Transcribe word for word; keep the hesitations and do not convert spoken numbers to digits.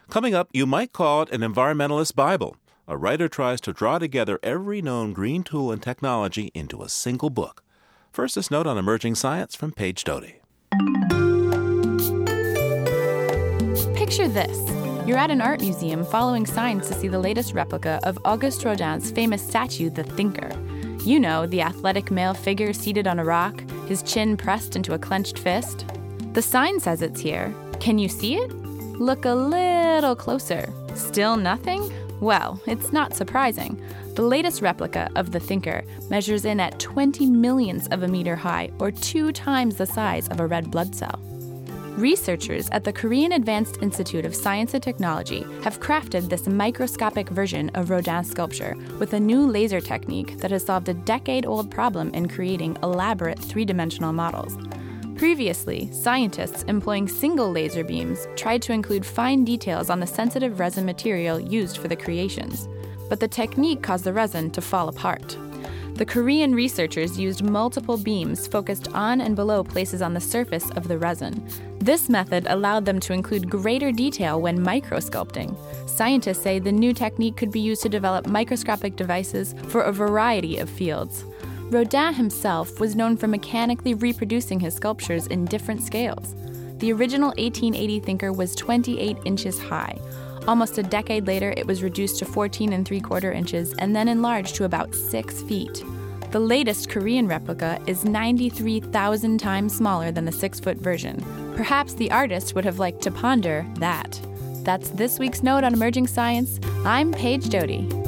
Coming up, you might call it an environmentalist Bible. A writer tries to draw together every known green tool and technology into a single book. First, this note on emerging science from Paige Doty. Picture this. You're at an art museum following signs to see the latest replica of Auguste Rodin's famous statue, The Thinker. You know, the athletic male figure seated on a rock, his chin pressed into a clenched fist. The sign says it's here. Can you see it? Look a little closer. Still nothing? Well, it's not surprising. The latest replica of The Thinker measures in at twenty millionths of a meter high, or two times the size of a red blood cell. Researchers at the Korean Advanced Institute of Science and Technology have crafted this microscopic version of Rodin's sculpture with a new laser technique that has solved a decade-old problem in creating elaborate three-dimensional models. Previously, scientists employing single laser beams tried to include fine details on the sensitive resin material used for the creations, but the technique caused the resin to fall apart. The Korean researchers used multiple beams focused on and below places on the surface of the resin. This method allowed them to include greater detail when microsculpting. Scientists say the new technique could be used to develop microscopic devices for a variety of fields. Rodin himself was known for mechanically reproducing his sculptures in different scales. The original eighteen eighty Thinker was twenty-eight inches high. Almost a decade later, it was reduced to fourteen and three quarter inches and then enlarged to about six feet. The latest Korean replica is ninety-three thousand times smaller than the six-foot version. Perhaps the artist would have liked to ponder that. That's this week's note on emerging science. I'm Paige Doty.